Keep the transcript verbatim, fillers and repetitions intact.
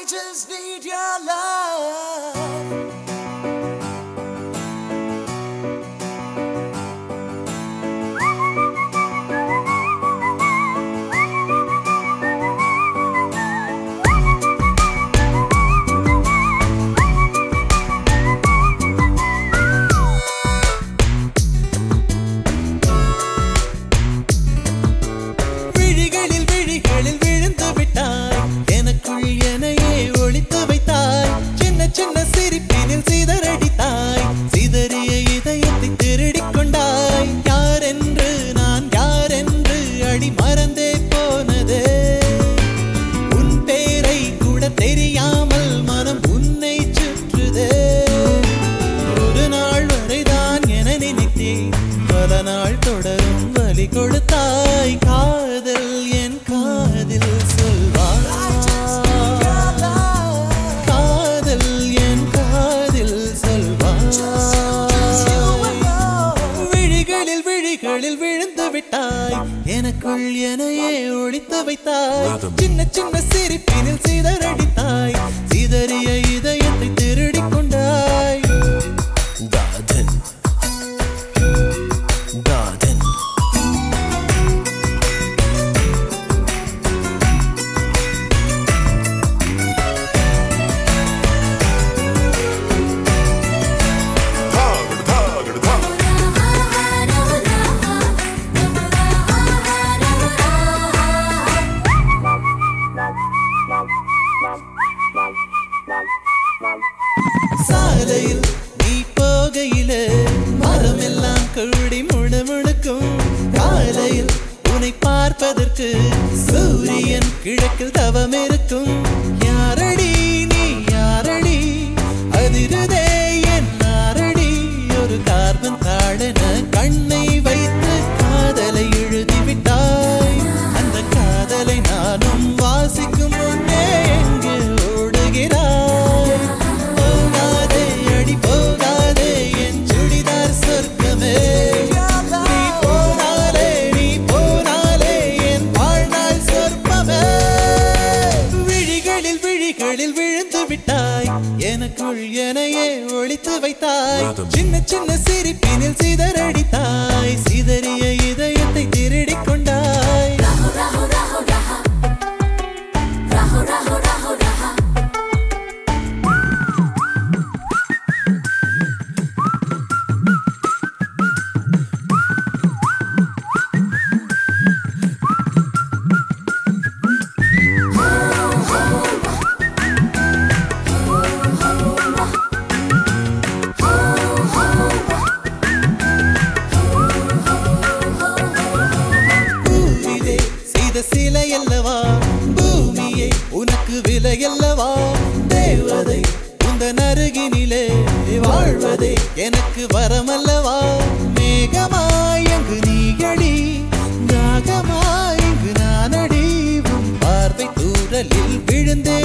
I just need your love. கொடுத்தாய் காதல் என் காதில் சொல்வாய் காதல் என் காதில் சொல்வாய் விழிகளில் விழிகளில் விழுந்து விட்டாய் எனக்குள் எனையே ஒளித்து வைத்தாய் சின்ன சின்ன சிரிப்பினில் சிதறடித்தாய் சிதறிய இதயத்தை திருடிக் கொண்டாய் காதல் காதல் சாலையில் நீ போகையிலே மரமெல்லாம் கூடி முணுமுணுக்கும் காலையில் உன்னை பார்ப்பதற்கு சூரியன் கிழக்கில் தவம் இருக்கும் யாரடி நீ யாரடி அதிருதே என் நாரடி ஒரு கார்பன் தாழன கண்ணை வைத்து காதலை எழுதிவிட்டாய் அந்த காதலை நானும் வாசிக்கும் முன்னே எங்கு ஓடுகிறாய் விழுந்து விட்டாய் எனக்குள் எனையே ஒளித்து வைத்தாய் சின்ன சின்ன சிரிப்பினில் சிதறடித்தாய் சிதறிய இதயத்தை திருடிக் கொண்டாய் சிலை அல்லவா பூமியை உனக்கு விலை அல்லவா தேவதை உந்தன் அருகினிலே வாழ்வதே எனக்கு வரமல்லவா மேகமாய் அங்கு நீயடி தாகமாய் இங்கு நானடி உன் பார்வை தூரலில் விழுந்தே